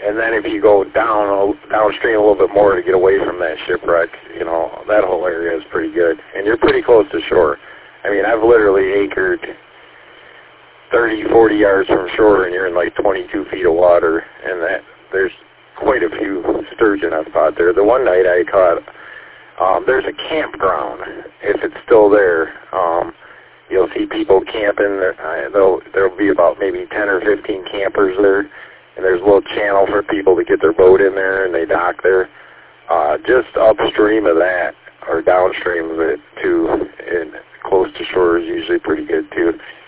And then if you go downstream a little bit more to get away from that shipwreck, you know, that whole area is pretty good. And you're pretty close to shore. I mean, I've literally anchored 30, 40 yards from shore, and you're in like 22 feet of water, and there's quite a few sturgeon I've caught there. The one night I caught, there's a campground, if it's still there. You'll see people camping. There'll be about maybe 10 or 15 campers there, and there's a little channel for people to get their boat in there, and they dock there. Just upstream of that, or downstream of it, too, and close to shore is usually pretty good, too.